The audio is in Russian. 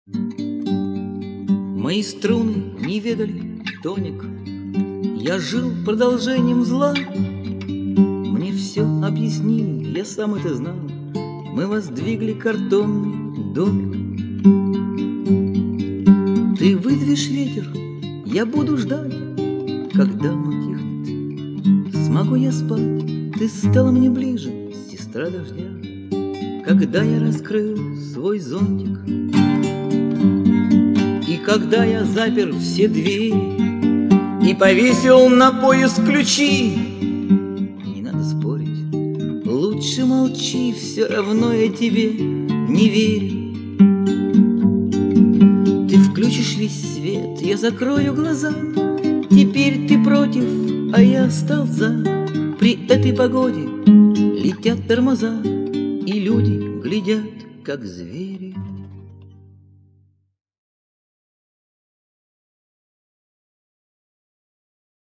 Мои струны не ведали тоник, я жил продолжением зла. Мне все объяснили, я сам это знал. Мы воздвигли картонный домик. Ты выдвинешь ветер, я буду ждать, когда он утихнет. Смогу я спать, ты стала мне ближе, сестра дождя, когда я раскрыл свой зонтик. И когда я запер все двери и повесил на пояс ключи, не надо спорить, лучше молчи, все равно я тебе не верю. Ты включишь весь свет, я закрою глаза, теперь ты против, а я стал за. При этой погоде летят тормоза, и люди глядят, как звери.